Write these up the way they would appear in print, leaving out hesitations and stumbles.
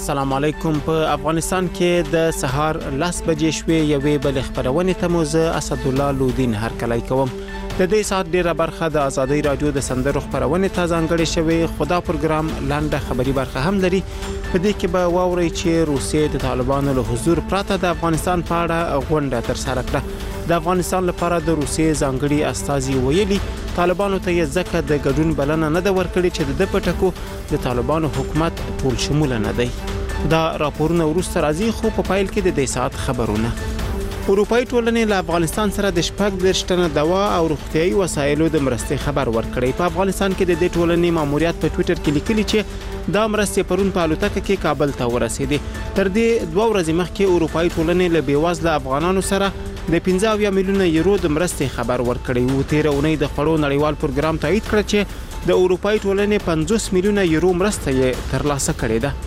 السلام علیکم. په افغانستان کې د سهار 10 بجې شوې یوې بل خبرونه ته موزه اسد الله لودین هرکلی کوم. د دې سات ډیره برخه د ازادي رادیو د سندرو خبرونه ته ځانګړې شوې. خدا پروګرام لاندې خبري برخه هم لري. په دې کې به واوري چې روسیې د طالبانو له حضور پراته د افغانستان په اړه غونډه تر سره کړه. د افغانستان لپاره د روسیې ځانګړي استازي ویلي طالبانو ته یې ځکه د ګډون بلنه نه ده ورکړې چې د پټکو د طالبانو حکومت ټول شمول نه دی. دا راپورونه ورسته راځي خو په فایل کې د دې سات خبرونه. اروپאי ټولنې له افغانستان سره د شپږ درشتنه دوا او روغتيایي وسایلو د مرستې خبر ورکړی. په افغانستان کې د دې ټولنې ماموریت په ټوئیټر کې لیکلي چې دا مرستې پرون په الوتکه کې کابل ته ورسېدې. تر دې 2 ورځې مخکې اروپאי ټولنې له بیوزله افغانانو سره د 15 میلیونه یورو د مرستې خبر ورکړی و. تیر اونۍ د خړو نړیوال پروګرام تایید کړ چې د اروپאי ټولنې 50 میلیونه یورو مرسته یې ترلاسه کړې ده.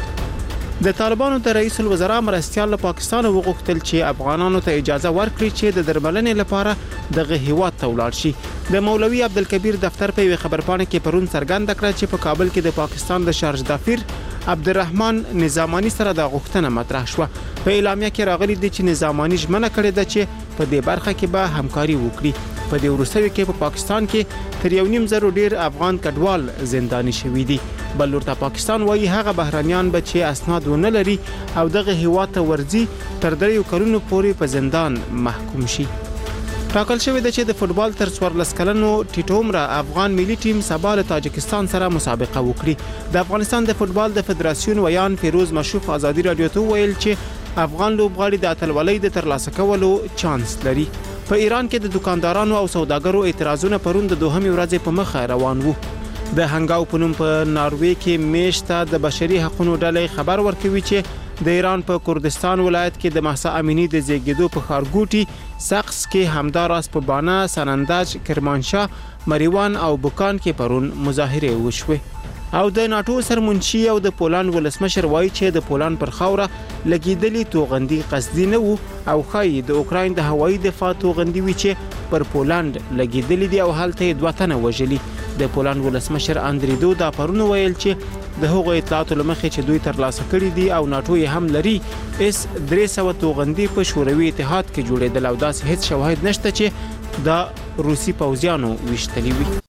د طالبانو د رئیس الوزرا مرستيال له پاکستان وغوښتل چې افغانانو ته اجازه ورکړي چې د درملنې لپاره دغه هیواد ته ولاړ شي. د مولوي عبدالکبیر دفتر په خبرپاڼه کې پرون څرګنده کړه چې په کابل کې د پاکستان د شارج دافیر عبدالرحمن نظامانی سره د غوښتنه مطرح شوه. په اعلامیه کې راغلي دي چې نظامانی ژمنه کړې ده چې په دې برخه کې به همکاري وکړي. په دې وروستیو کې په پاکستان کې تر 1.5 ډیر افغان کډوال زنداني شوي دي. بل ورته پاکستان وایي هغه بهرانيان به چې اسناد ونه لري او دغه هیواد ته ورځي تر 3 کلونو پورې په زندان محکوم شي. ټاکل شوی دی چې د فوتبال تر 14 کلنو ټیټومره افغان ملي ټیم سبا له تاجکستان سره مسابقه وکړي. د افغانستان د فوتبال د فدراسیون ویان فیروز مشوف ازادي رادیو ته ویل چې افغان لوبغاړي د اتلولۍ د ترلاسه کولو چانس لري. په ایران کې د دکاندارانو او سوداګرو اعتراضونه پرون د 2 ورځې په مخه روان وو. د هنګاو په نوم په ناروې کې میشته د بشري حقوقو ډلې خبر ورکوي چې د ایران په کردستان ولایت کې د مهسا امینی د زیږیدو په ښارګوټي سقس کې همداراز په بانه سنندج کرمانشاه مریوان او بوکان کې پرون مظاهره وشوه. او د ناتو سرمنشي او د پولند ولسمشر وایي چې د پولند پر خاوره لګیدلې توغندي قصدي نه وو او خای د اوکراین د هوایي دفاع توغندي وی چې پر پولند لګیدلې دي او هلته 2 تنه وژلي. د پولند ولسمشر اندری دودا پرون ویل چې د هغو اطلاعاتو لمخې چې دوی ترلاسه کړي دي او ناتو یې هم لري اس 300 توغندي په شوروي اتحاد کې جوړېدل او داس هیڅ شواهد نشته چې د روسي پوځیانو وشتلي وي.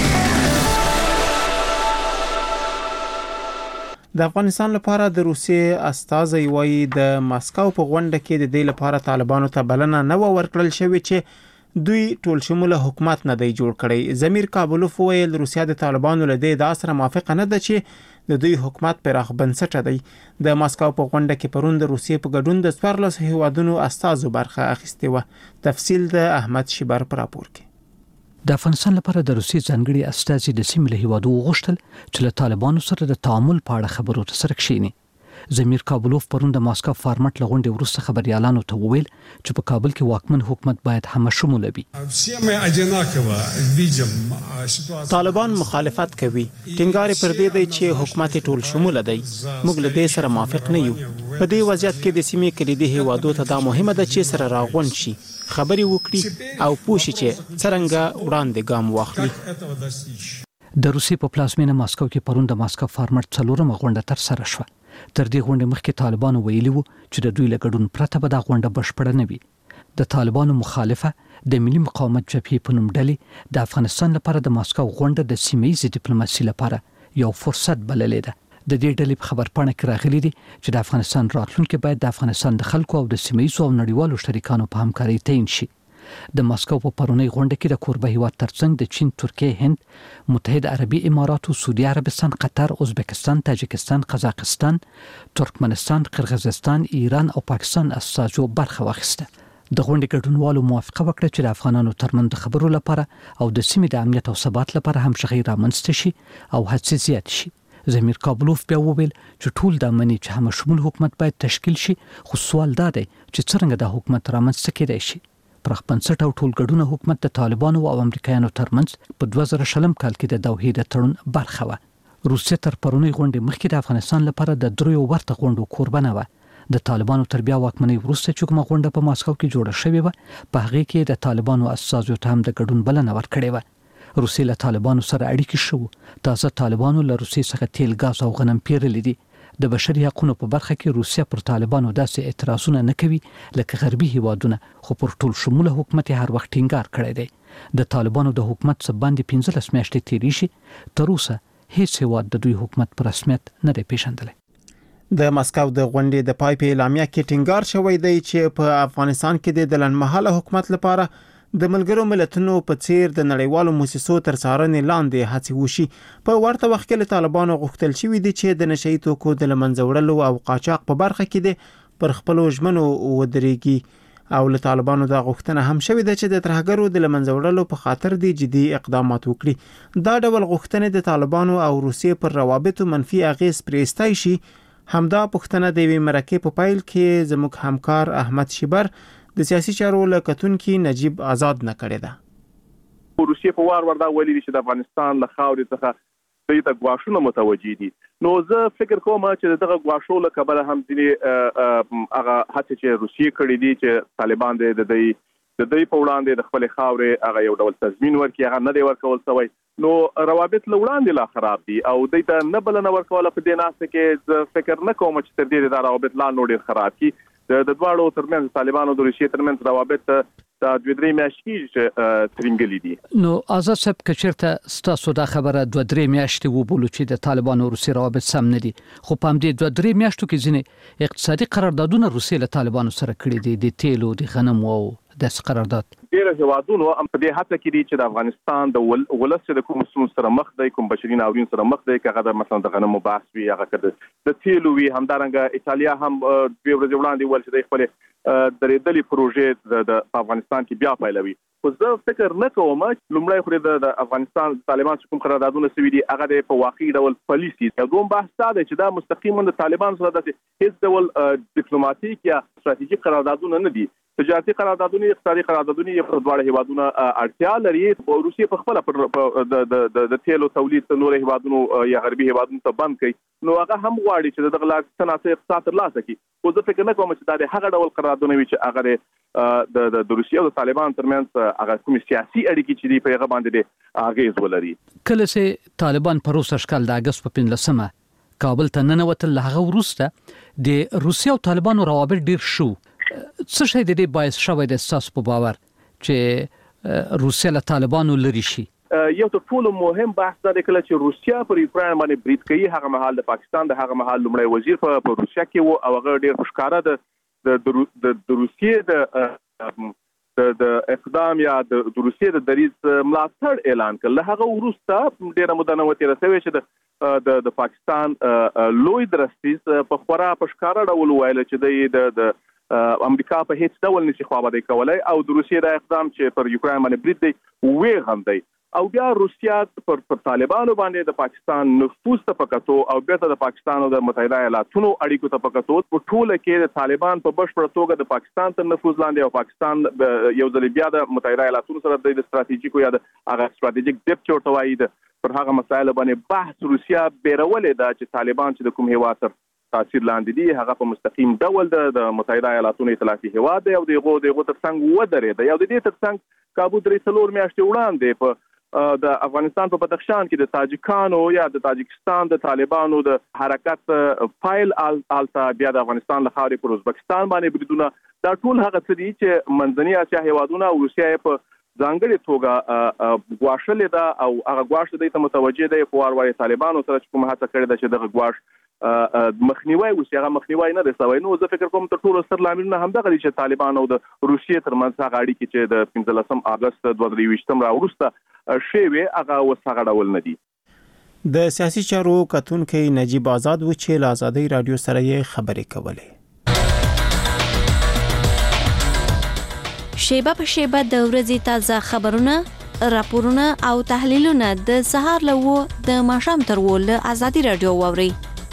د افغانستان لپاره د روسیې استازي وایي د ماسکو په غونډه کې د دې لپاره طالبانو ته بلنه نه ورکړل شوې چې دوی ټول شموله حکومت نه دی جوړ کړی. زمیر کابلوف ویل روسیا د طالبانو له دې سره موافقه نه ده چې د دوی حکومت پراخ بنسټه دی. د ماسکو په غونډه کې پرون د روسیې په ګډون د 14 هیوادونو استازو برخه اخیسته و. تفصیل د احمد شیبر پر راپور کې. د افغانستان لپاره د روسیې ځانګړي استازي د سیمې له هیوادو غوښتل چې له طالبانو سره د تعامل په اړه خبرو ترسره کړي. زمیر کابلوف پرون د ماسکو فارمټ لغونډې وروسته خبريالانو ته وویل چې په کابل کې واکمن حکومت باید همشموله وي. طالبان مخالفت کوي. ټینګار پر دې دی چې حکومت ټول شموله دی. موږ له دې سره موافق نه یو. په دې وضعیت کې د سیمې کلیدي هیوادو ته دا مهمه ده چې سره راغون شي، خبري وکړي او پوښي چې څنګه وړاندې ګام واخلي. د روسي په پلازمینه ماسکو کې پرون د ماسکو فارمټ 4مه غونډه تر سره شوه. تر دې غونډې مخکې طالبانو ویلي وو چې د دوی له ګډون پرته به دا غونډه بشپړه نه وي. د طالبانو مخالفه د ملي مقاومت جبهې په نوم ډلې د افغانستان لپاره د ماسکو غونډه د سیمه‌ییزې ډیپلوماسي لپاره یو فرصت بللې ده. د دې ډلې په خبرپاڼه کې راغلي دي چې د افغانستان راتلونکي باید د افغانستان د خلکو او د سیمه‌ییزو او نړیوالو شریکانو په همکارۍ تعین شي. د ماسکو په پرونی غونډه کې د کوربه هیواد ترڅنګ د چین، ترکیه، هند، متحده عربي اماراتو، سعودي عربستان، قطر، ازبکستان، تاجکستان، قزاقستان، ترکمنستان، قرغیزستان، ایران او پاکستان استازو برخه واخیسته. د غونډې ګډونوالو موافقه وکړه چې د افغانانو ترمنځ د خبرو لپاره او د سیمې د امنیت او ثبات لپاره همغږي رامنځته شي او هڅې زیات شي. زمیر کابلوف بیا وویل چې ټول د منی چې همشمول حکومت باید تشکیل شي، خو سوال دا دی چې څنګه د حکومت رامنځته کېدای شي. پرخ بنسټ او ټولګډونه حکومت د طالبانو او امریکایانو ترمنځ په 2000 کال کې د دوحې د تړون برخه و. روسیه تر پرونی غونډې مخکې د افغانستان لپاره د 3 ورته غونډو قربانه و. د طالبانو تر بیا واکمنۍ وروسته چې کومه غونډه په ماسکو کې جوړه شوې و، په هغه کې د طالبانو استازو ته هم د ګډون بلنه ورکړې و. روسیه له طالبانو سره اړیکې شو. تازه طالبانو له روسیې څخه تیل، غاز او غنم پیرلې دي د بشري حقوقو په برخه کې روسیا پر طالبانو داسې اعتراضونه نه کوي لکه غربي هیوادونه، خو پر ټول شموله حکومت هر وخت ټینګار کړی دی. د طالبانو د حکومت څخه باندې 15 میاشتې تیرې شي، تر اوسه هیڅ هیواد د دوی حکومت پر رسمیت نه دی پیژندلی. د مسکو د غونډې د پای په اعلامیه کې ټینګار شوی دی چې په افغانستان کې د لنډمهاله حکومت لپاره د ملګرو ملتونو په څیر د نړیوالو مؤسسو تر څارنې لاندې هڅې وشي. په ورته وخت کې له طالبانو غوښتل شوی دی چې د نشئی توکو د لمنځه وړلو او قاچاق په برخه کې د پر خپلو ژمنو ودرېږي، او له طالبانو دا غوښتنه هم شوې ده چې د ترهګرو د لمنځه وړلو په خاطر د جدي اقدامات وکړي. دا ډول غوښتنې د طالبانو او روسیې پر روابطو منفي اغیز پرېستای شي. همدا پوښتنه د یوې مرکې په پیل کې زموږ همکار احمد شیبر د سیاسي چارو لکتونکي نجیب آزاد نه کړی ده. روسیې په وار دا ویلي چې د افغانستان له خاورې څخه دوی ته ګواښونه متوجي دي. نو زه فکر کوم چې دغه ګواښو له کبله هم ځینې هغه هڅې چې روسیې کړې دي چې طالبان د دوی په وړاندې د خپل خاورې هغه یو ډول تضمین ورکړي، هغه نه دی ورکول شوی. نو روابط له وړاندې لا خراب دي او دوی ته نه بلنه ورکوله. په دې ناسته کې زه فکر نه کوم چې تر دې دا روابط لا نور ډېر خراب کړي. د دواړو ترمنځ طالبانو او د روسیې ترمنځ روابط د 2-3 میاشتې ترنګلي دي. نو آزاد صاحب کچرته ستاسو دا خبره 2-3 میاشتې وبولو چې د طالبانو او روسیې روابط سم نه دي، خو په همدې 2-3 میاشتو کې ځینې اقتصادي قراردادونه روسیې له طالبانو سره کړي دي، د تیلو، د غنمو او د قرارداد. ډېر هیوادونو هم په دې هڅه کې دي چې د افغانستان د ولس د کوم ستونزو سره مخ دی، کوم بشري ناورین سره مخ دی، هغه د مثلا د غنمو بحث وي، هغه د تیلو وي. همدارنګه ایتالیا هم 2 ورځې وړاندې ول چې د خپل درېدلې پروژې د افغانستان کې بیا پیلوي. خو زه فکر نه کوم چې لومړی خو د افغانستان طالبان چې کوم قراردادونه سوي دي هغه د په واقعي ډول پالیسي یو دوم بحث دا دی چې دا مستقیما د طالبان سره د هیڅ ډول ډیپلوماټیک یا ستراتیژیک قراردادونه نه دي. تجارتي قراردادونه، اقتصادي قراردادونه یې په دواړو هیوادونو اړتیا لري. روسیې په خپل د تیلو تولید نور هیوادونو یا غربي هیوادونو ته بند کړي، نو هغه هم غواړي چې دغه لا صنعتي اقتصاد ترلاسه کړي. خو زه فکر نه کوم چې دا د هغه ډول قراردادونه وي چې هغه د روسیې او د طالبان ترمنځ هغه کوم سیاسي اړیکې چې دی په هغه باندې اغیز ولري. کله چې طالبان په روس اشکال د اگست په 15 کابل ته ننوتل، هغه وروسته د روسیې او طالبانو روابط ډیر شو. څه شي د دې باعث شوی د اساس په باور چې روسیه له طالبانو لري شي؟ یو تر ټولو مهم بحث دا دی کله چې روسیه پر یوکرين باندې برید کوي، هغه مهال د پاکستان د هغه مهال لومړی وزیر په روسیه کې وو او هغه ډیر ښکارا د روسیې د اقدام یا د روسیې د دریځ ملاتړ اعلان کړ. هغه وروسته ډیره موده نه وتی رسوي چې د پاکستان لوی درستیز په خورا ښکارا ډول ویل چې د امریکا په هیڅ ډول نشي خوابدي کولای او د روسیې د اقدام چې پر یوکرين باندې برید دی وی غم دی. او بیا روسیا پر طالبانو باندې د پاکستان نفوذ ته پکاتو او بیرته د پاکستان او د متحده ایالاتونو اړیکو ته پکاتو. په ټوله کې د طالبان په بشپړ توګه د پاکستان تر نفوذ لاندې او پاکستان یو ځل بیا د متحده ایالاتونو سره د ستراتیژیکو یا د هغه ستراتیژیک ډیپ چورته وایي پر هغه مسایل باندې بحث روسیا بیرولې ده چې طالبان چې د کوم هیواد سره تاثیر لاندې دي هغه په مستقیم ډول د متحده ایالاتونو ائتلافي هیواد دی او دغه ترڅنګ ودرېد. یو د دې ترڅنګ کابو 3 میاشتې وړاندې په د افغانستان په بدخشان کې د تاجکانو یا د تاجکستان د طالبانو د حرکت فایل آلتا بیا د افغانستان له خاورې پر ازبکستان باندې بریدونه، دا ټول هغه څه دي چې منځنۍ اسیا هیوادونه او روسیه په ځانګړي توګه غواړلې ده او هغه غواړي د متوجه دی په وار طالبانو سره کوم هڅه کړې ده چې دغه غواړ مخنیوي وشي. هغه مخنیوي نه دی شوی. نو زه فکر کوم تر ټولو ستر لاملونه هم دغه دي چې طالبان او د روسیې ترمنځ هغه اړیکې چې د 15 اگست 2023 راوروسته شوی هغه وسغه ډول نه دي. د سیاسي چارو کتونکي نجیب آزاد و چې له آزادۍ رادیو سره یې خبرې کولې. شیبه په شیبه د ورځې تازه خبرونه، راپورونه او تحلیلونه د سهار له د ماښام تر ول آزادۍ رادیو واوري.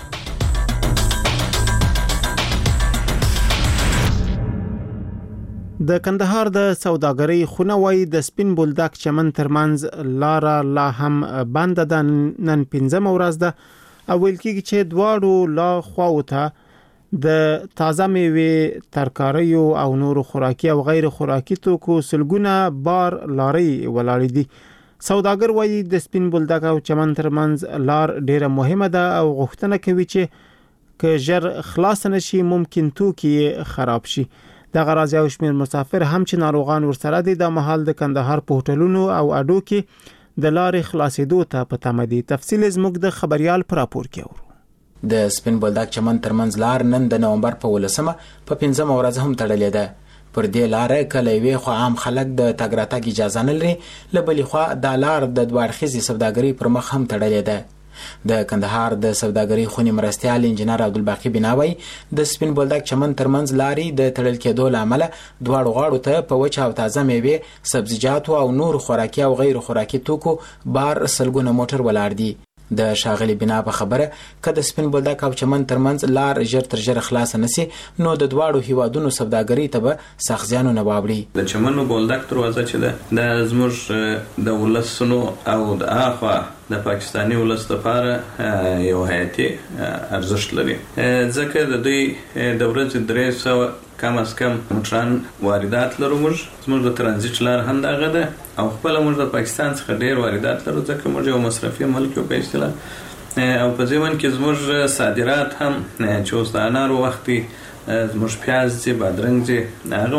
د کندهار د سوداګرۍ خونه وای د سپین بولدک چمن ترمنځ لاره لا هم بند ده. نن 15 ورځ ده او ویل کېږي چې دواړو لا خواو ته د تازه میوه، ترکاریو او نور خوراکي او غیر خوراکي توکو سلګونه بار لاري ولاړې دي. سوداګر وای د سپین بولدک او چمن ترمنځ لار ډیره مهمه ده او غوښتنه کوي چې که ژر خلاص نشي ممکن توکي خراب شي. د غراض او شمیر مسافر هم چې ناروغان ورسره دي د محل د کندهار په هوټلونو او اډو کې د لارې خلاصېدو ته په تمه دي. تفصیل زموږ د خبريال پر راپور کې اورو. د سپین بولدک چمن ترمنځ لار نن د نومبر په 18 په 15 ورځ هم تړلې ده. پر دې لار کله وی خو عام خلک د تګ راتګ اجازه نه لري، لبلې خو د لار د دوړخیزي سوداګري پر مخ هم تړلې ده. د کندهار د سوداګري خونی مرستيال انجنیر عبدالباقی بناوي د سپین بولدک چمن ترمنځ لاري د تړل کېدو لامل دواړو غاړو ته په وچه او تازه میوه، سبزیجات او نور خوراکي او غیر خوراکي توکو بار سلګونه موټر ولاړ دي. د شاغلی بنا په خبره که د سپین بولدک او چمن ترمنځ لار ژر تر ژره خلاص نسی نو د دواړو هیوادونو سوداګري ته به سخت زیانونه واوړي. د چمن بولدک دروازه چې ده د زموږ د ولسونو او د اخوا د پاکستاني ولس لپاره یو حیاتي ارزښت لري، ځکه د دوی د ورځې 300 کم از کم موټران واردات لرو. موږ د ترانزیت لار هم دغه ده او خپل موږ د پاکستان څخه ډیر واردات لرو، ځکه موږ یو مصرفي ملک یو په اصطلاح. او په ځمن کې زموږ صادرات هم چې اوس د انارو وختي زموږ پیاز دي، بادرنګ دي،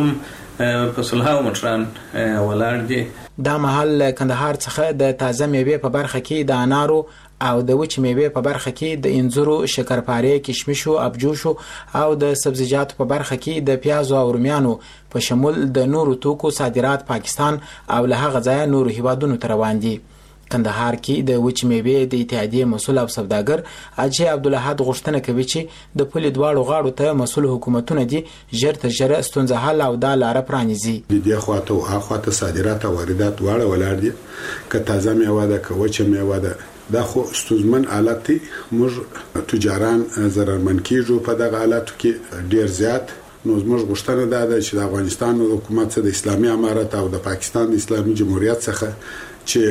هغه په سلهاو موټران ولاړ دي. دا محل کندهار څخه د تازه میوه په برخه کې د انارو او د وچ میوه په برخه کې د انځرو، شکرپاره، کشمشو، ابجوشو او د سبزیجاتو په برخه کې د پیازو او رومیانو په شمول د نورو توکو صادرات پاکستان او له هغه ځای نورو هیوادونو ته روان دي. کندهار کې د وچ میوه د اتحادیې مسؤل او سوداګر اجي عبدالحد غوښتنه کوي چې د پولې دواړو غاړو ته مسؤل حکومتونه دي ژر تر ژره ستونزه حل او د لار پرانیزي. د دې خواته او هغه صادرات او واردات واړه ولاړ دي، که تازه میوه ده که وچ میوه ده، دا خو ستونزمن حالت دی. موږ تجاران ضررمن کیږو په دغه حالاتو کې ډیر زیات. نو زموږ غوښتنه ده چې د افغانستان حکومت سره د اسلامي امارت او د پاکستان د اسلامي جمهوریت څخه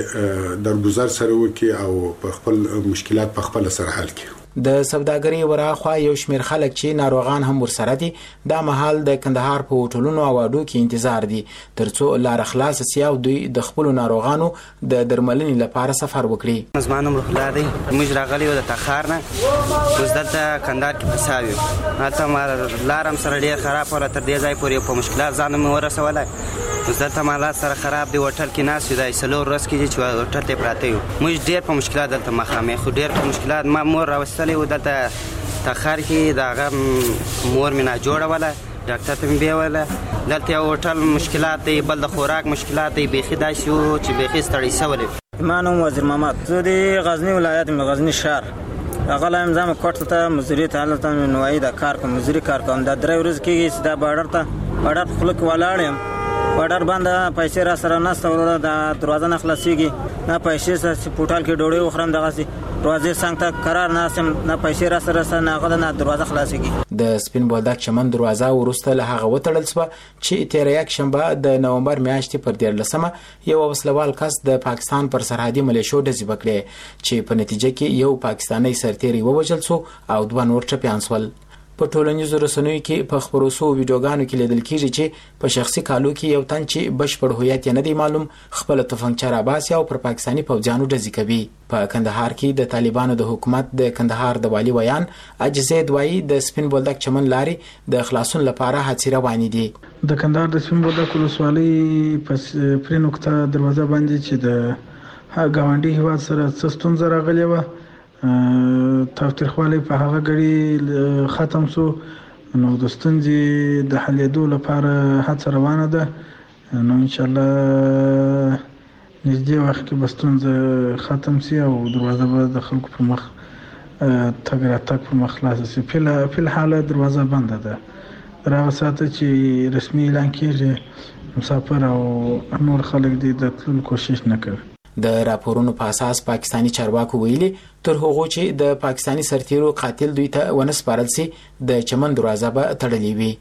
چې درگذر سره وکي او په خپل مشکلات په خپل سره حل کړي. د سوداګري وراخوا یو شمیر خلک چې ناروغان هم ورسره دي دا محل د کندهار په هوټلونو او اډو کې انتظار دي ترڅو لار خلاص شي او دوی د خپل ناروغانو د درملنې لپاره سفر وکړي. زمانه مرخلا دی موږ راغلی و د تخار نه اوس دلته کندهار کې فساوي هلته ما لارم سره ډیر خراب ولا تر دې ځای پورې په مشکلات ځان مې ورسولای. اوس دلته مالات سره خراب دی، هوټل کې ناست دی سلور ورځ کې چې هوټل ته پراته یو موږ ډیر په مشکلات دلته مخامخ خو ډیر په مشکلات ما مور راوستلې و دلته تخار کې دغه مور مې نه جوړه ولا ډاکټر ته مې بیوله دلته یو هوټل مشکلات دی، بل د خوراک مشکلات دی، بیخي داسې و چې بیخي ستړی شولی. ما نوم وزیر محمد، زه د غزني ولایت یم، غزني شهر هغه لایم ځم کوټ ته مزدوري ته هلته نوایي د کار کوم مزدوري کار کوم دا 3 ورځې کېږي چې دا بارډر خلک ولاړ یم. بارډر باندې پیسې را سره نسته وروره د دروازه نه خلاصېږي نه پیسې سره پوټال کې ډوډۍ وخورم دغسې دروازې څنګ ته قرار ناستم نه پیسې را سره نه هغه نه دروازه خلاصېږي. د سپین بولدک چمن دروازه وروسته له هغه وتړل شوه چې تېره یکشنبه د نومبر میاشتې پر 14 یو وسلوال کس د پاکستان پر سرحدي ملیشو ډزې وکړې چې په نتیجه کې یو پاکستانی سرتیری ووژل شو او 2 نور ټپیان شول. په ټولنیزو رسنیو کې په خبرو شوو ویډیوګانو کې لیدل کېږي چې په شخصي کالو کې یو تن چې بشپړ هویت یې نه دی معلوم خپل تفنګچه راباسي او پر پاکستاني پوځیانو ډزې کوي. په کندهار کې د طالبانو د حکومت د کندهار د والي ویان اجزید وایي د سپین بولدک چمن لارې د خلاصون لپاره هڅې روانې دي. د کندهار د سپین بولدک ولسوالۍ پرې نقطه دروازه باندې چې د ګاونډي هیواد سره څه ستونزه راغلې وه تاوتریخوالی په هغه غړي ختم شو نو د ستونزې د حلېدو لپاره هڅه روانه ده. نو انشاءالله نږدې وخت کې به ستونزه ختم شي او دروازه به د خلکو پر مخ تګ راتګ پر مخ خلاصه شي. فی الحال دروازه بنده ده تر هغه ساعته چې رسمي اعلان کېږي مسافر او نور خلک دې د تللو کوشش نه کوي. د راپورونو په اساس پاکستانی چارواکو ویلي تر هغو چې د پاکستانی سرتیرو قاتل دوی ته ونه سپارل سي د چمن دروازه به تړلې وي.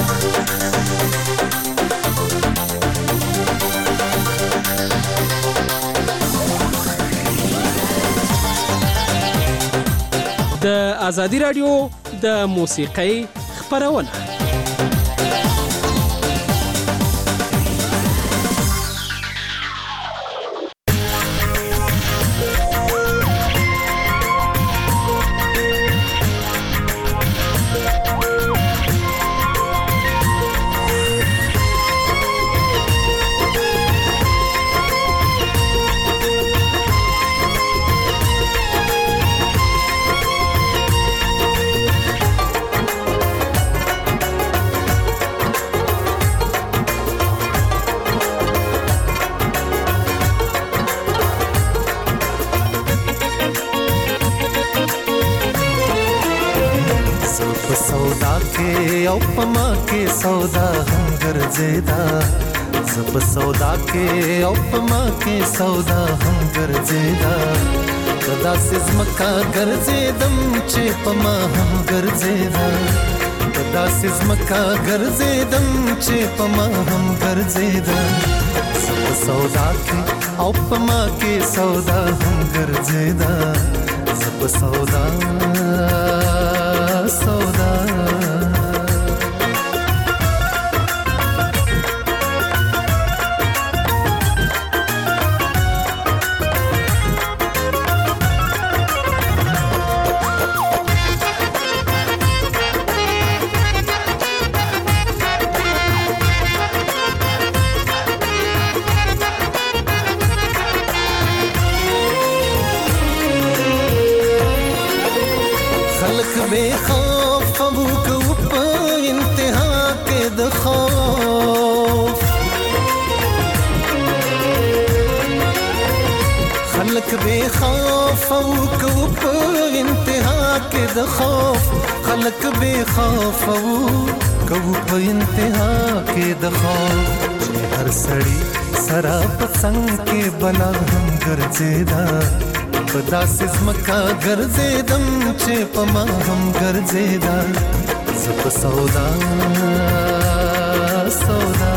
د ازادي رادیو د موسیقۍ خبرونه کې او پما کې سودا هم ګرځیدا زب سودا کې او پما کې سودا هم ګرځیدا دا سزمکا ګرځیدم چې پما هم ګرځیدا دا سزمکا ګرځیدم چې پما هم ګرځیدا زب سودا کې او پما کې سودا هم ګرځیدا زب سودا سودا بے خوف ابو کو په انتها کې د خوف خلق بے خوف ابو کو په انتها کې د خوف خلق بے خوف ابو کو په انتها کې د خوف چې هر سړی سرا پسنګ کې بلا هم ګرځیدا پدا سزمکا ګرځیدم چې پما هم ګرځیدا زپ سودا سودا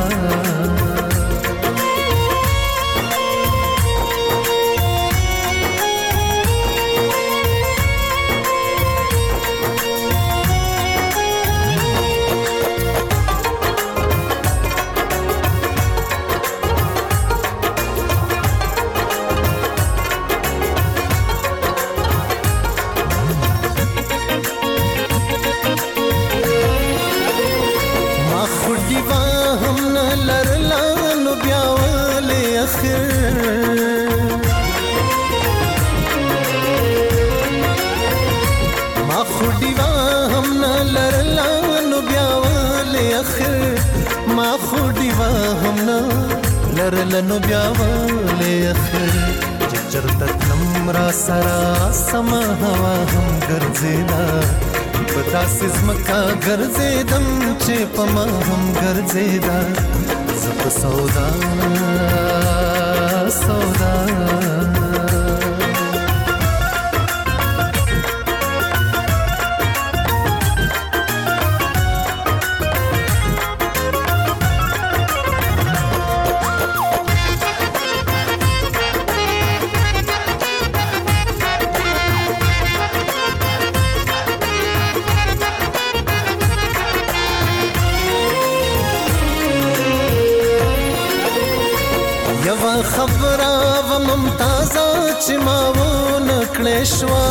ما خودیوا هم نه لرلا نو بیا ولې اخر ما خودیوا هم نه لرلا نو بیا ولې اخر چې چرته تم را سرا سما هوا هم ګرځیدا پتا سزمکا ګرځیدم چې پما هم ګرځیدا زپ سودا سودا یو خبره و ممتازه چې ما ونه کړې شوه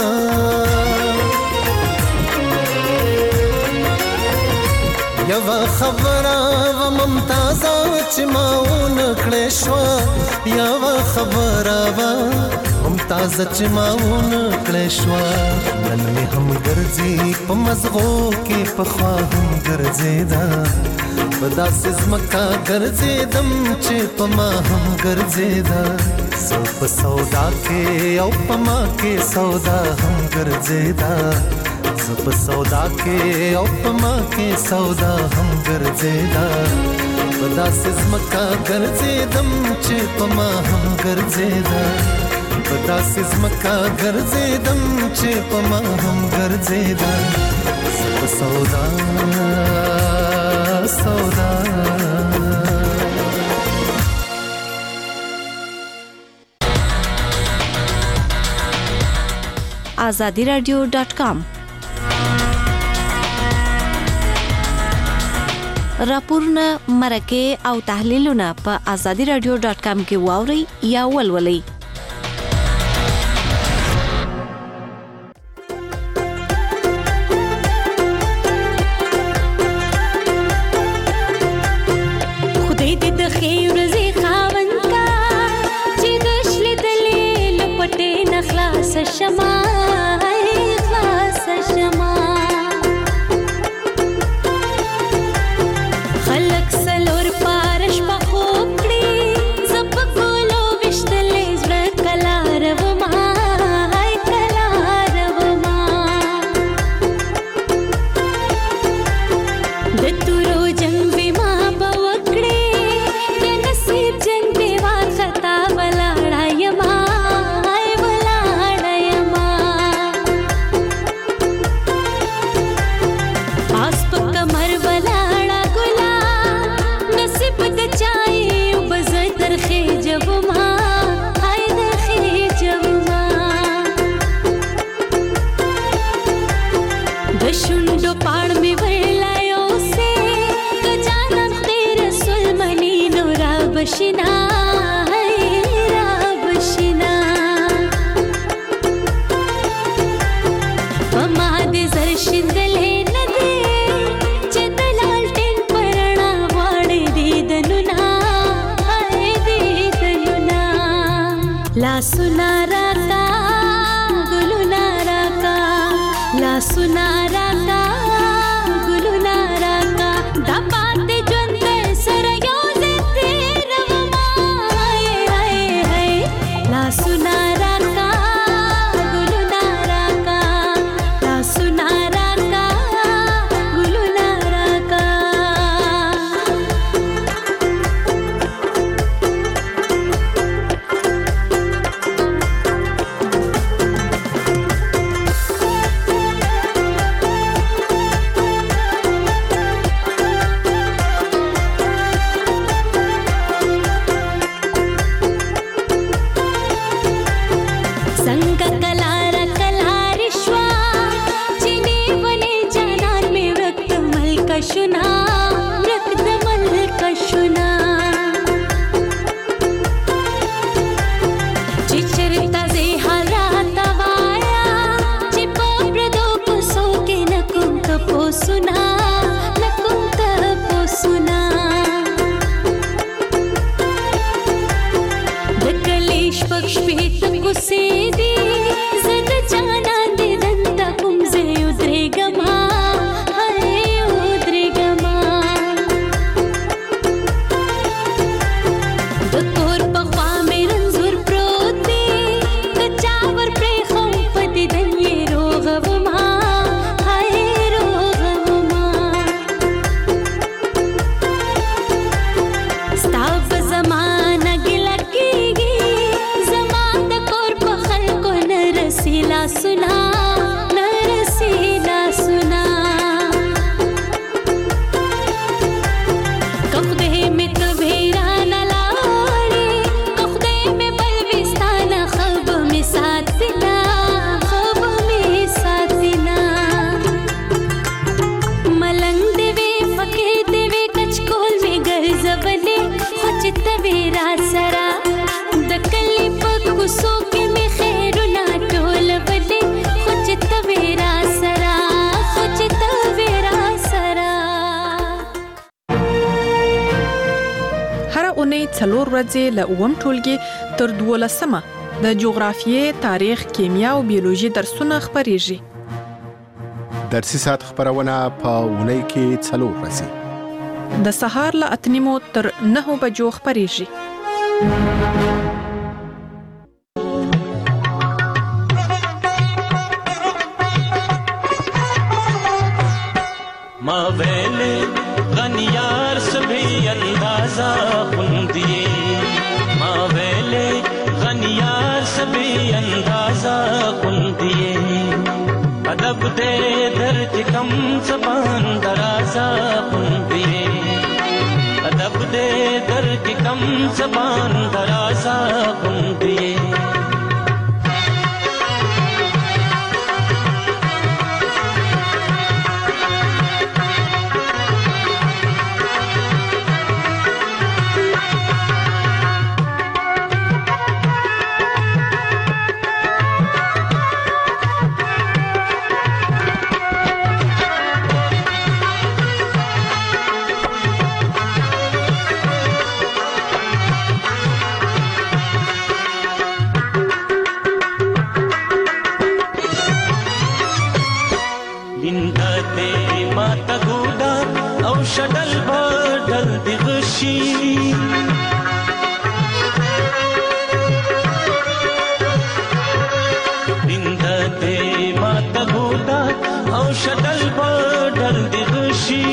یو خبره و ممتازه چې ما ونه کړې شوه یو خبره و ممتازه چې ما ونه کړې شوه نن مې هم ګرځي په مزغو کې پخوا هم ګرځېده پدا سزمکا ګرځیدم چې پما هم ګرځیدا سب سودا کې او پما کې سودا هم ګرځیدا سب سودا کې او پما کې سودا هم ګرځیدا پدا سزمکا ګرځیدم چې پما هم ګرځیدا پدا سزمکا ګرځیدم چې پما هم ګرځیدا سب سودا سودا azadiradio.com راپورونه مرکه او تحلیلونه په azadiradio.com کې واوري یا ولولئ. ला सुना राका गुलुना राका ला सुना राका गुलुना राका दा पाते जुंदे सरयो से तेरा माए हाय हाय ला सुना राका गुलुना राका ला सुना राका गुलुना राका څلور ورځې له اووم ټولګي تر 12مه د جغرافیې، تاریخ، کیمیا او بیولوژي درسونه خپریږي. درسي ساعت خبرونه په اونۍ کې 4 ورځې د سهار له 8:30 تر 9 بجو خپریږي. ما ویلے غنیار سبھی اندازہ خوندیے ما ویلے غنیار سبھی اندازہ خوندیے ادب دے درد کم زبان درازہ خوندیے ادب دے درد کم زبان درازہ خوندیے شدل بدل دی غشی بند دے مات گودا او شدل بدل دی غشی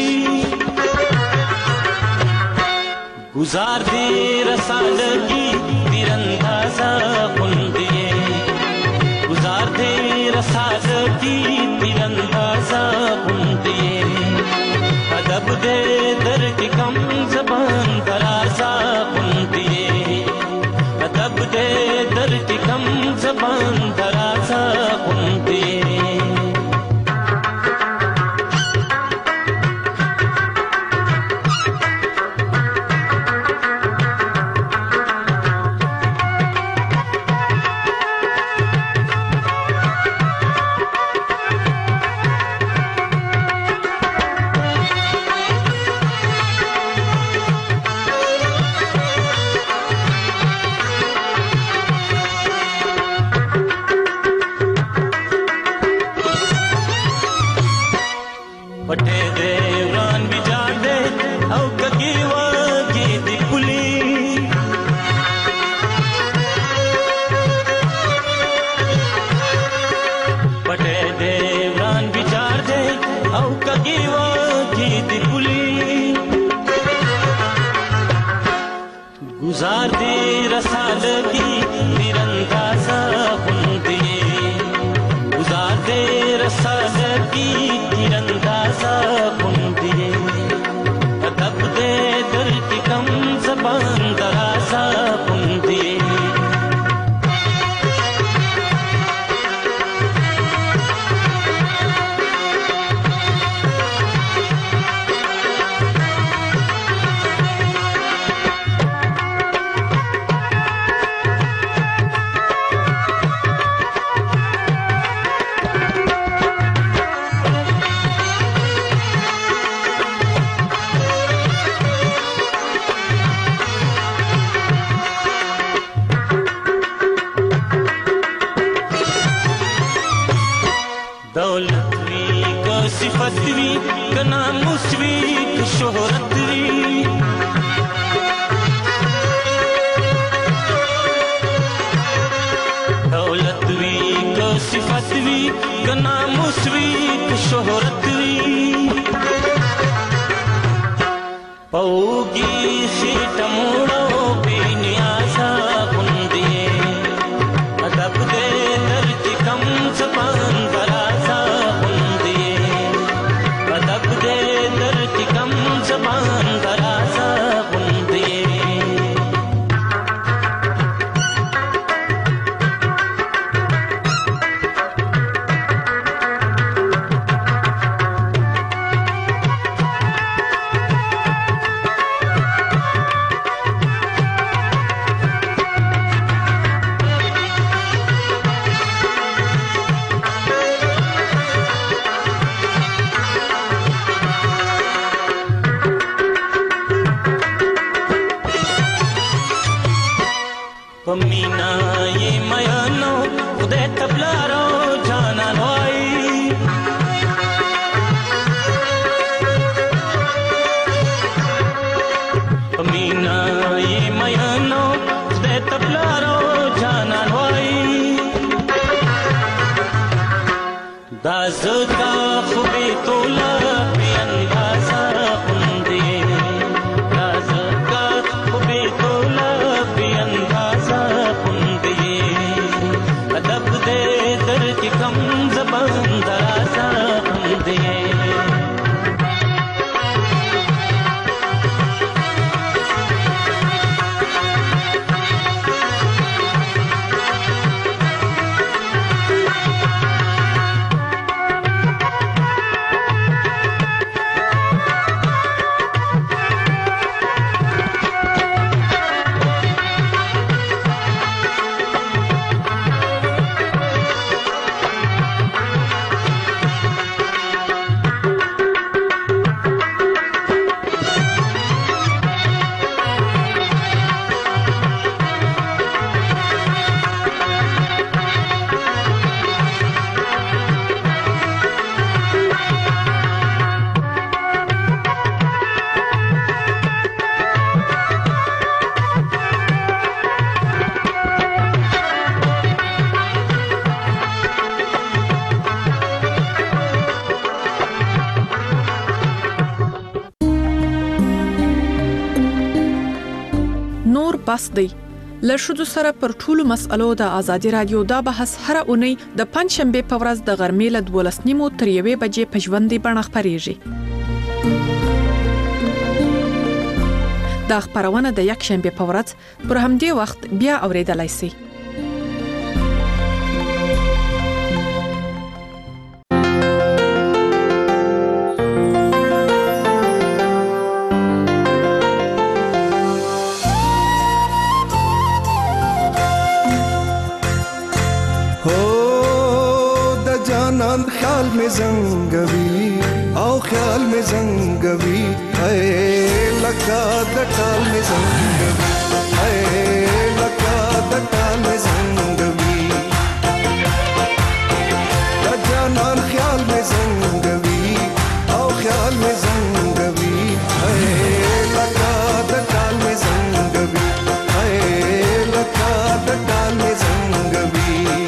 گزار دے رسالگی تیراندازہ خوندیے گزار دے رسالگی تیراندازہ خوندیے ادب دے در کی کم زبان درازہ خوندیے ادب دے در کی کم زبان درازہ خوندیے صفت وی کنا مسوی شهرت وی دولت وی کو صفت وی کنا مسوی شهرت وی پوگی خیٹ موڑو بینی آشا کندیے ادب دے درد کم زبان درازا کندیے ادب دے درد کم زبان درازا کندیے پمینا یہ میانو خدای تبلارو جانا نوائی پمینا یہ میانو خدای تبلارو جانا نوائی دازتا خوبی تولا پی اندازا کندی دازتا خوبی تولا پی اندازا ادب دے درد کم زبان درازا کندیے بس دی له ښځو سره پر ټولو مسألو د ازادي رادیو دا بحث هر اونۍ د پنځشنبه په ورځ د غرمې له 12:30 تر 1 بجې په ژوندۍ بڼه خپرېږي. دا خبرونه د یکشنبه په ورځ پر همدې وخت بیا اوریدلای شئ. خیال میں زنگوی او خیال میں زنگوی اے لگا دٹال میں زنگوی اے لگا دٹال میں زنگوی جانان خیال میں زنگوی او خیال میں زنگوی اے لگا دٹال میں زنگوی اے لگا دٹال میں زنگوی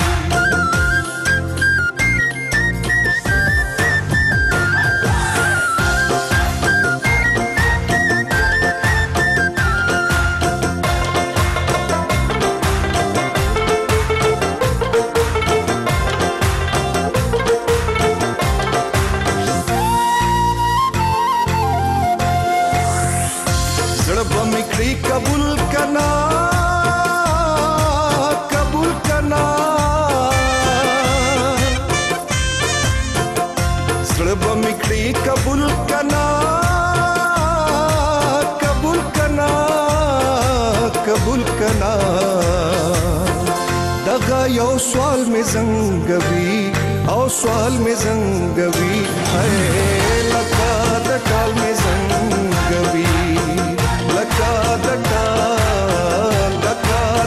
دغه یو سوال می زنګوي او سوال می زنګوي اے لکه د ټال می زنګوي لکه د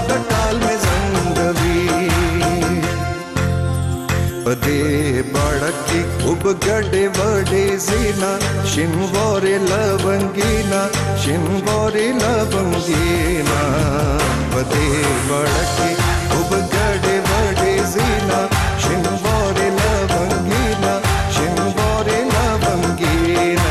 ټال می زنګوي پدې بڑک बड़की उबगड़े वड़े जीना शिनवारे लवंगीना शिनवारे लवंगीना बदे बड़की उबगड़े वड़े जीना शिनवारे लवंगीना शिनवारे लवंगीना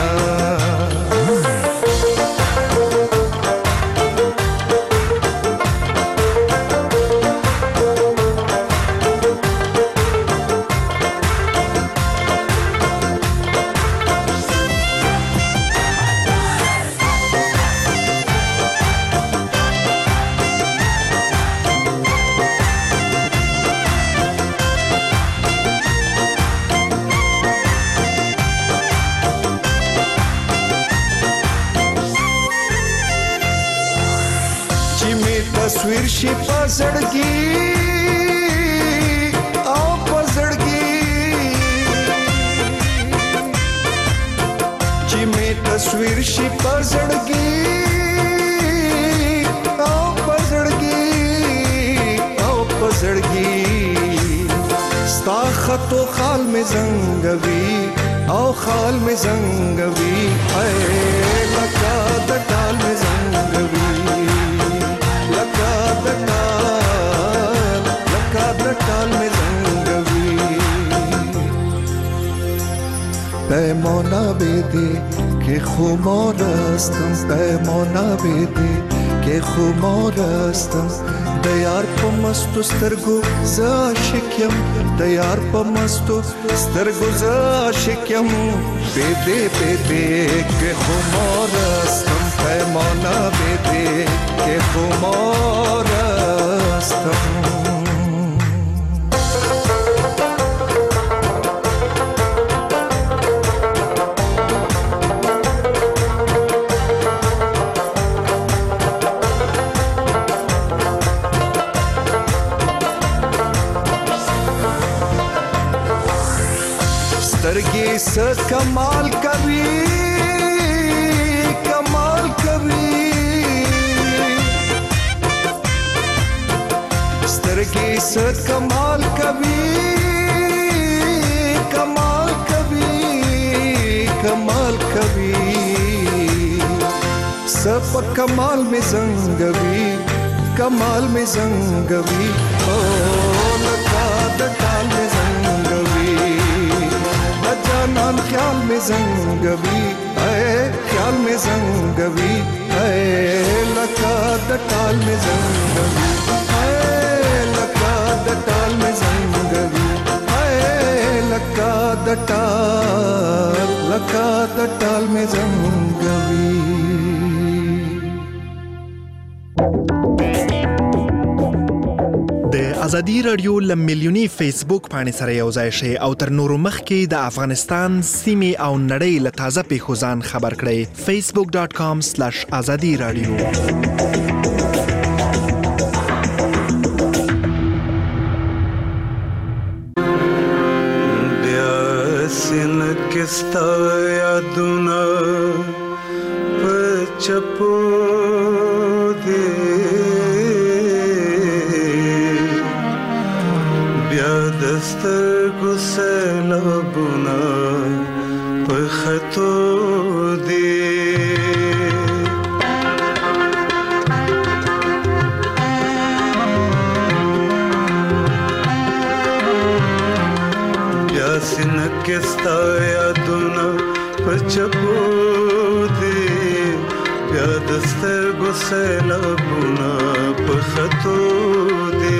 तस्वीर शी पजड़गी आओ पजड़गी जी में तस्वीर शी पजड़गी आओ पजड़गी आओ पजड़गी स्ता खतो खाल में जंगवी आओ खाल में जंगवी ऐ लगा दटाल में जंगवी लगा दटाल में जंगवी पैमाना बेदे के खुमारस्तम पैमाना बेदे के खुमारस्तम दयार पमस्तु स्तरगु जाशिक्यम दयार पमस्तु स्तरगु जाशिक्यम बेदे बेदे के खुमारस्तम पैमाना बेदे के खुमारस्तम स्तरगी से कमाल कभी कमाल कभी स्तरगी से कमाल कभी कमाल कभी कमाल कभी सब कमाल में जंगवी कमाल में जंगवी ओ लगा दटाल में जंगवी जानन ख्याल में जंगवी ऐ ख्याल में जंगवी ऐ लगा दटाल में जंगवी ऐ लगा दटाल में जंगवी ऐ लगा दटाल में जंगवी ازادي رادیو لمیلیونی فیسبوک باندې سره یو ځای شي او تر نورو مخکې د افغانستان سیمې او نړۍ له تازه پیښو ځان خبر کړئ facebook.com/azadi radio bya sin kista yaduna pachapo de दस्तर गुसलबुना पखतो दे यासिन किस्ता यादुना पचपो दे या दस्तर गुसलबुना पखतो दे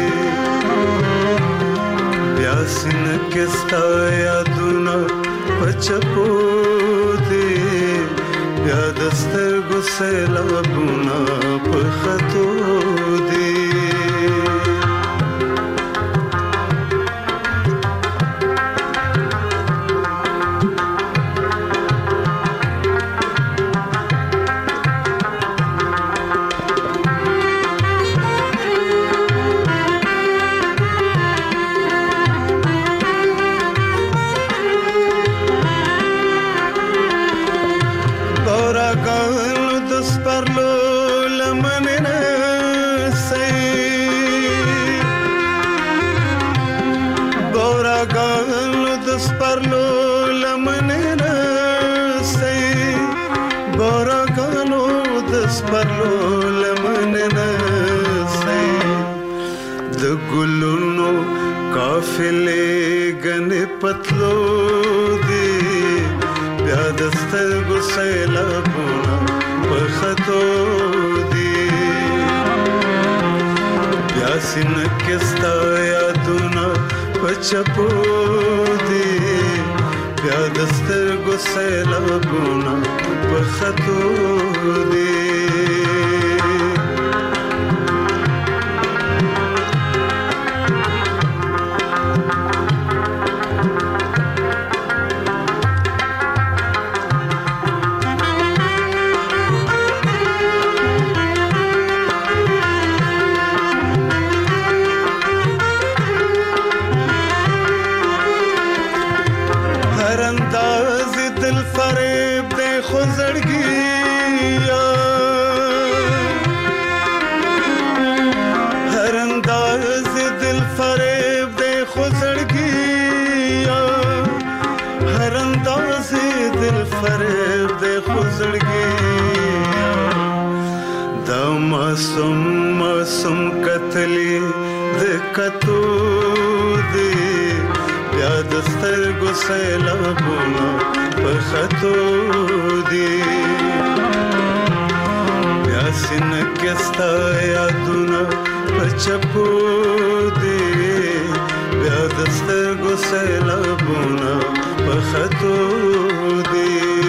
यासिन किस्ता यादुना पचपो दे या दस्तर गुसलबुना पखतो दे سپرلو لمنه سي د ګلونو قافلې غنې پتلو دي بیا د سترګو سیلابونه په خطو دي بیا سینه کې ستا یادونه په چپو دي بیا د سترګو سیلابونه په خطو دي मासूम कतली د کتو دی بیا د سترګو سیلابونه په خطو دی بیا سینه کې ستا یادونه په چپو دی بیا د سترګو سیلابونه په خطو دی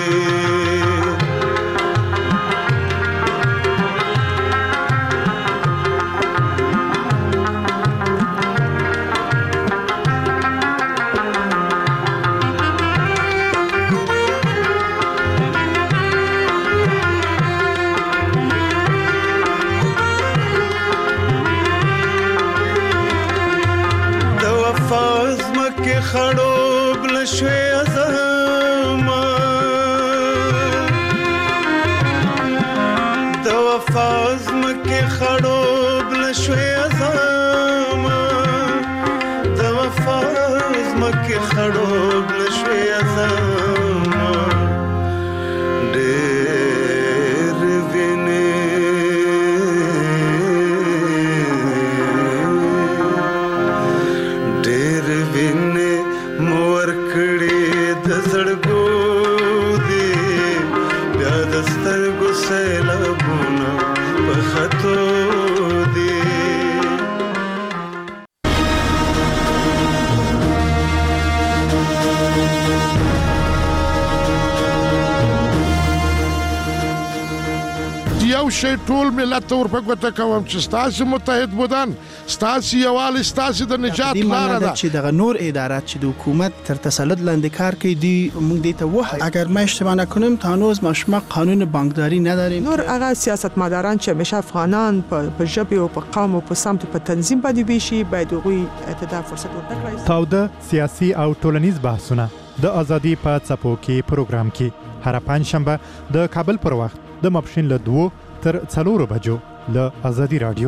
خړوب لشوي ازما د وفاز مکه خړوب لشوي ازما د وفاز مکه خړوب لشوي ازما ډېر ویني ډېر ویني مور کړي د زړګو دی بیا د سترګو سیلابونه په خطو دی یو شی ټول ملت ته ورپګوته کوم چې ستاسو متحد بودن ستاسو یووالي ستاسو د نجات لاره ده چې دغه نور ادارات چې د حکومت تر تسلط لاندې کار کوي دی موږ دې ته وایو اگر ما اشتباه نکنم تا هنوز ما شما قانون بانکداری نداریم نور هغه سیاستمداران چې همیشه افغانان په ژبه او په قوم او په سمت په تنظیم باندې ویشي باید هغوی ته فرصت ورکړي تاوده سیاسي او ټولنیز بحثونه د ازادي په څپو کې پروګرام کې هر پنځشنبه د کابل پر وخت د ماپښین له 2 تر 4 بجو له ازادي رادیو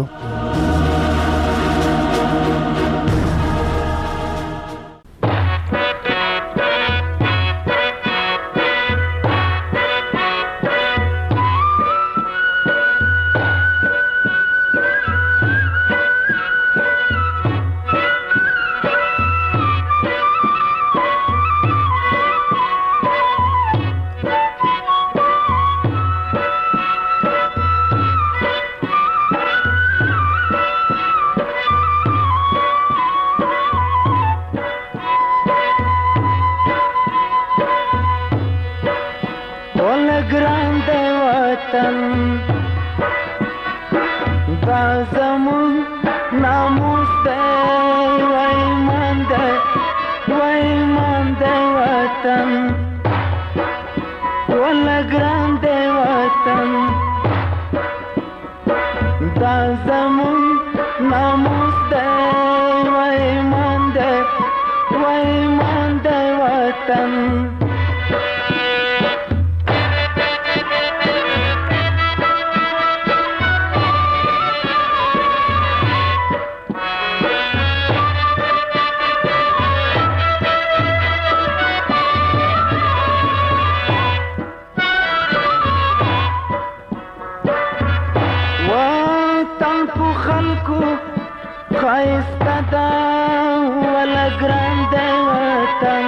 ښایسته ده وله ګران دی وطن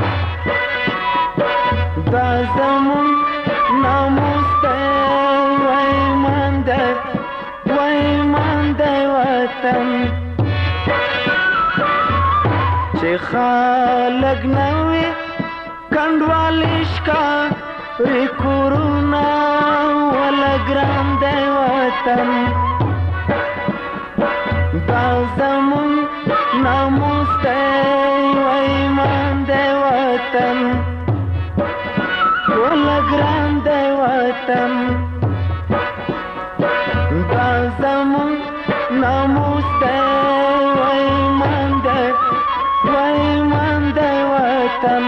دا زمون ناموس دی وایمان دی وطن چې خلک نه وي کنډوالې ښکاري کورونه وله ګران دی وطن دا زمون ناموس دی وایمان دی وطن وله ګران دی وطن دا زمون ناموس دی وایمان دی وطن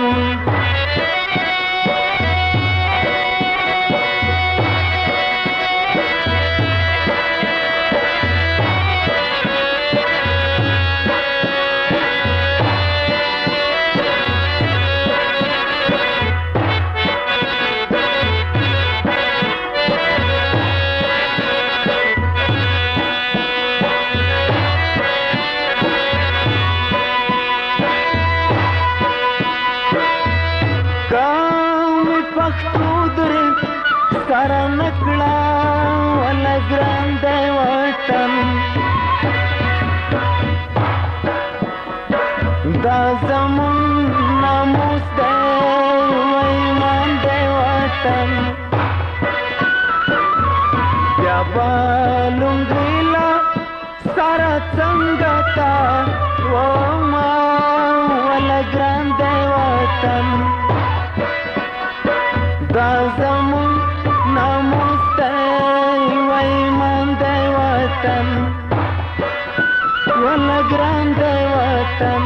سره نکړه وله ګران دی وطن دا زمون ناموس دی وایمان دی وطن بیا به لونګۍ له سره څنګه تا وما وله ګران دی وطن دا زمون ناموس دی وایمان دی وطن وله ګران دی وطن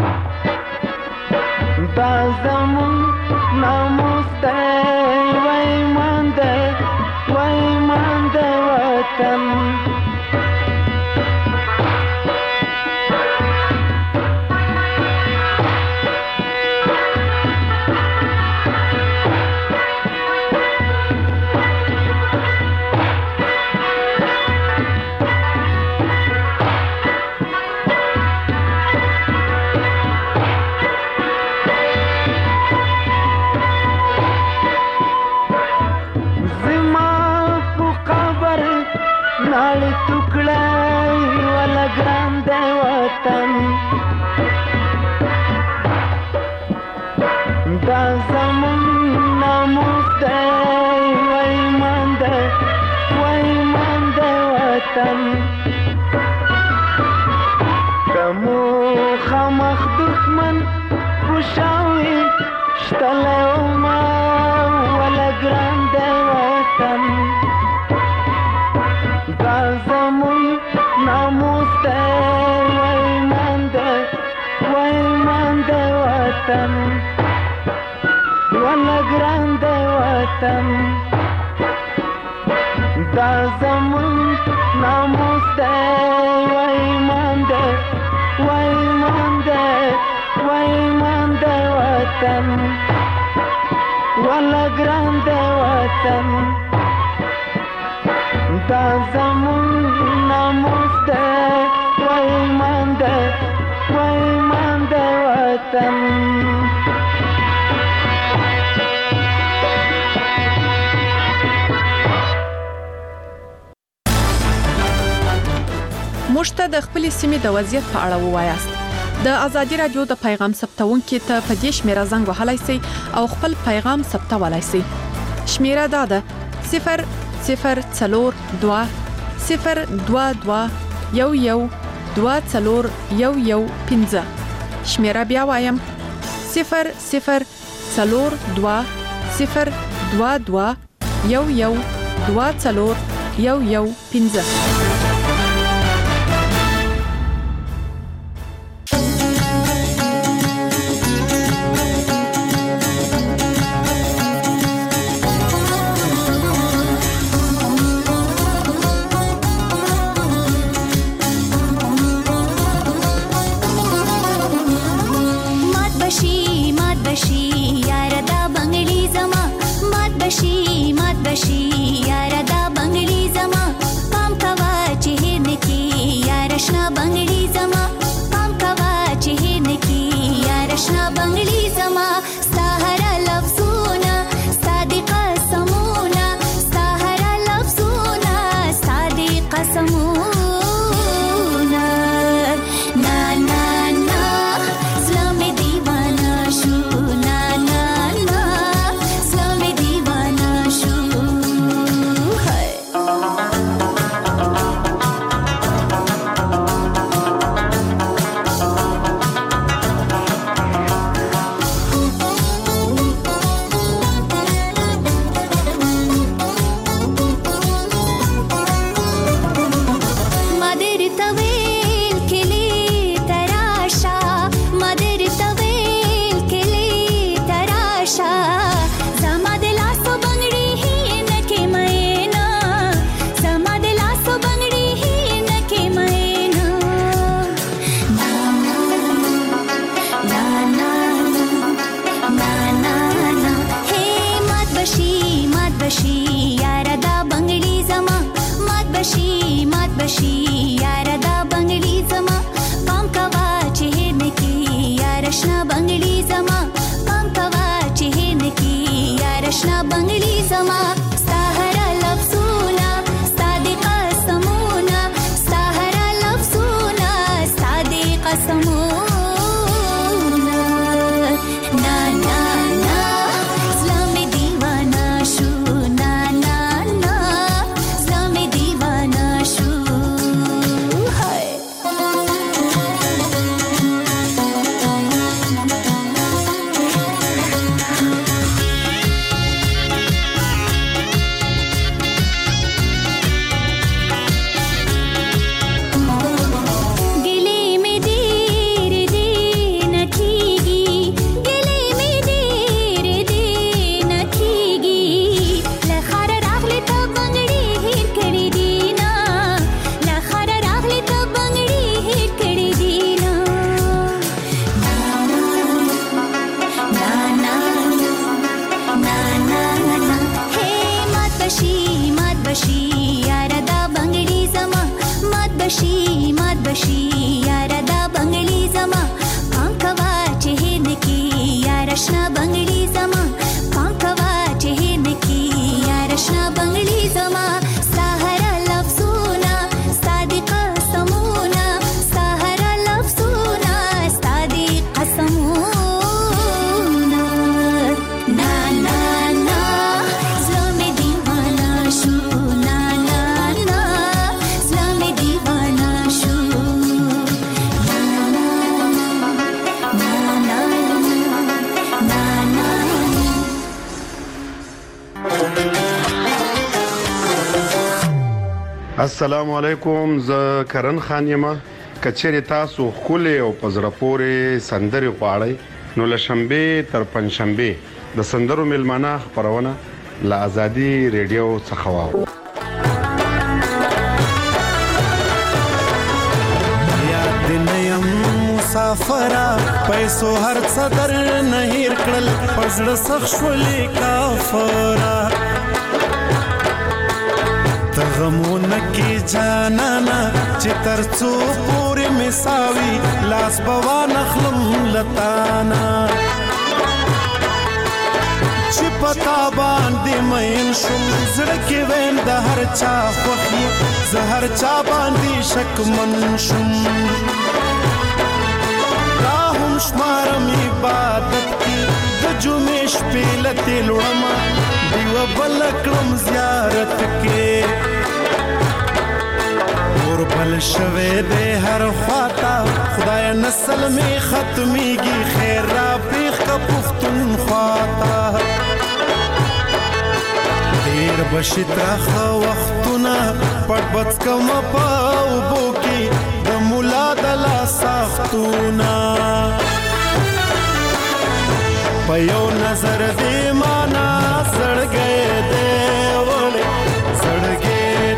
دا زمون ناموس دی وایمان دی وطن ناړې ټوکړه وله ګران دی وطن دا زمون ناموس دی وایمان دی وطن که مخامخ دښمن خوشاوي شتلی وما وله ګران دی وطن دا زمون ناموس دی وایمان دی وطن وله ګران دی وطن دا زمون ناموس دی وایمان دی وطن وله ګران دی وطن دا زمون ناموس دی وایمان دی وطن موږ ته د خپلې سیمې د وضعیت په اړه ووایاست. د ازادي رادیو د پیغام ثبتونکو ته په دې شمیره زنګ وهلای شئ او خپل پیغام ثبتولای شئ. شمیره دا ده 002 022 112415. شمیره بیا وایم 002 022 112415. مات بشي یاره دا بنگلی زما پام کوا السلام علیکم، زه کرن خان یم. کچېرې تاسو ښکلې او په زړه پورې سندرې غواړئ نو له شنبې تر پنجشنبې د سندرو میلمانه خپرونه له ازادي ریډیو څخه واورئ. یاد نه یم مسافره پیسو هر څه در نه هیر کړل په زړه سخت شولې کافره غمونه کې جانانا چې تر څو پورې مساوي لاس بوا نخلم لتانا چې پتا باندې مین شم زړه کې وین د هر چا خوښي زه هر چا باندې شک من شم راهم شمارم عبادت کې د جمعې شپې لتې لوړما دیوه بل کړم زیارت کې بل شوه دې هر خواتا خدای نسل می ختمیږي خیر را پیخ کا پختون خواتا دیر بشترخ وختونه پټ بچ کم پاو بوکی د مولا د لا سختونه په یو نظر دې معنا سړګې دې وړې سړګې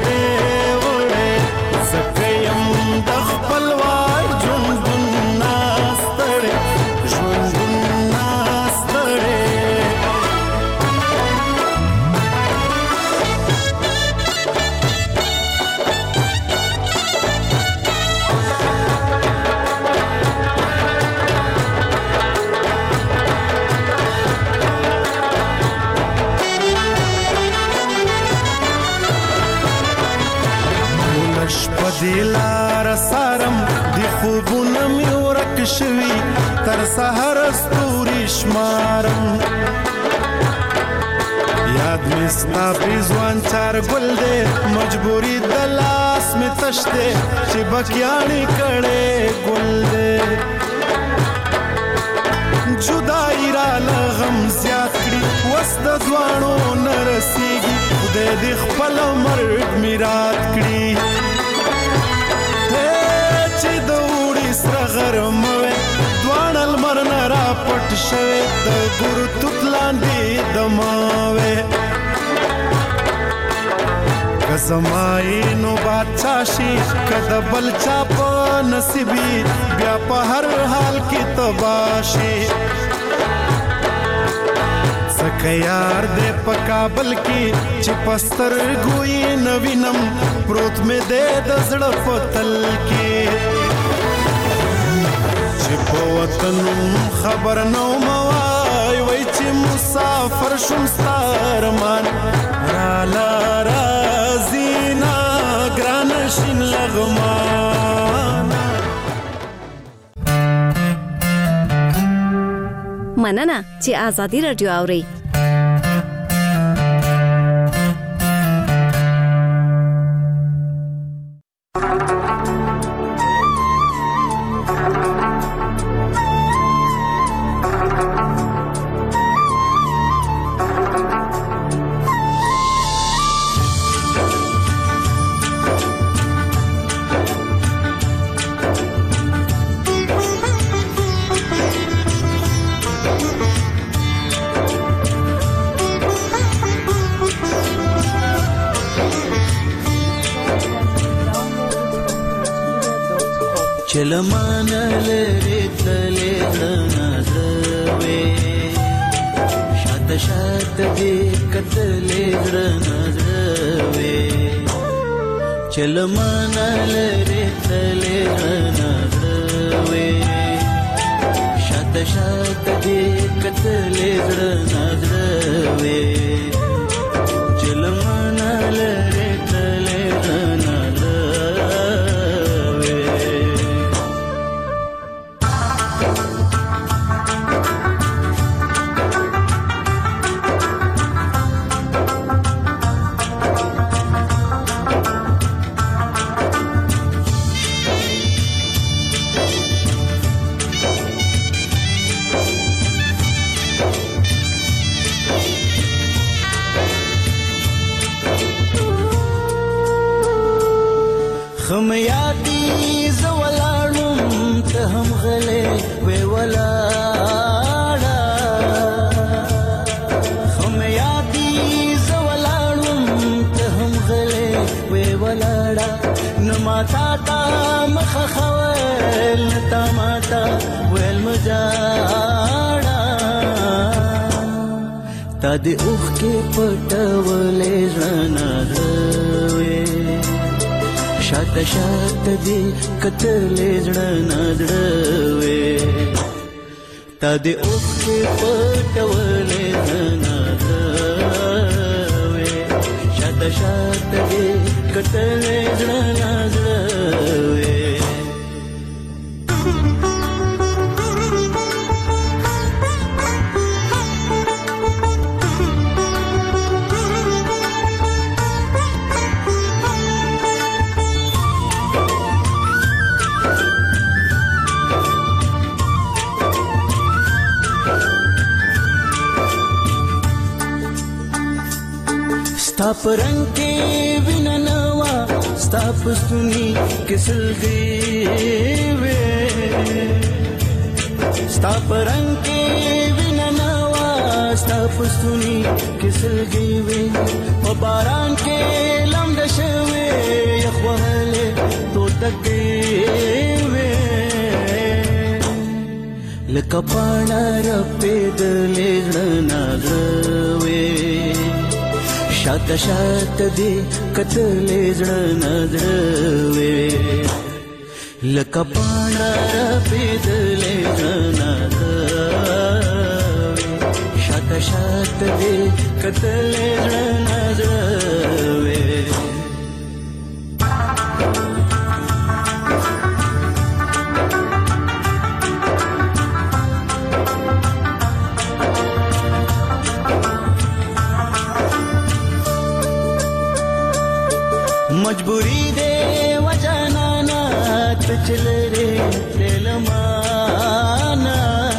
دلار سارم دی خوبونه می ورک شوی تر سحر استوري شمارم یاد می ستا پیزوان چار گل دے مجبوری دلاس می تشتے چی بکیانی کڑے گل دے جدائی را لغم زیاد کری وست دوانو نرسیگی خودے دی خپل مرد میراد کری چې د وړي سره غرموي دوان المرن را پټ شوي د ګور توت لاندې دماوي کزمای نو بادشاہ شي کده بل چا په نصیبي بیا په هر حال کې تباشي سکه یار دې په کابل کې چې پستر ګوي نوینم پروت مې دې د زړه فتل کې چې په وطن خبر نو موای وای چې مسافر شم ستارمان را لارا زینا ګران شین لغمان. مننه چې ازادي رادیو اوري. چلمان لري تلې نظروي شات شات دې کتلې نظروي چلمان لري تلې نظروي شات شات دې کتلې نظروي چلمان لري تلې یادي زولاړم ته هم غلې وې ولاړه هم یادي زولاړم ته هم غلې وې ولاړه نو ماتا تا مخ خوال تا ماتا ویل مجاړه تا دې اوخ کې پټولې ژونا غوي شاته شاته دې کتلې ژونا غوي تا دې اوخ کې پټولې ژونا غوي شاته شاته دې کتلې ژونا غوي ستا پرنګ کې وینا نوا ستا پستونی کسلګي وې ستا پرنګ کې وینا نوا ستا پستونی کسلګي وې په باران کې لمد شوي یخوهله تو تکي وې لکه پاڼه رپې دلې ژونا غوي شاته شاته دې کتلې ژونا غوي لکه پاڼه رپې دلې ژونا غوي شاته شاته دې کتلې ژونا غوي مجبوری دے وجانانا تچل رے تلمانا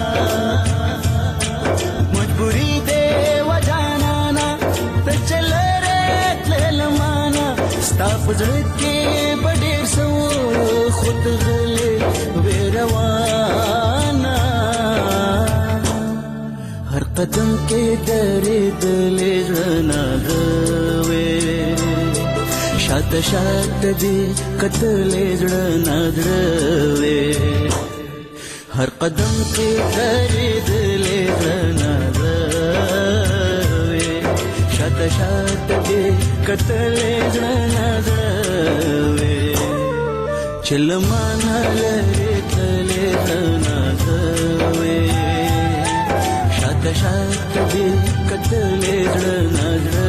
مجبوری دے وجانانا تچل رے تلمانا ستا پزړ کې بډیر سو خود غلې ویروانا هر قدم کې درې دلې ژونا غوي شاته شاته دې کتلې ژونا غوي هر قدم کې درېدلې ژونا غوي شاته شاته دې کتلې ژونا غوي چلمانه لري تلې ژونا غوي شاته شاته دې کتلې ژونا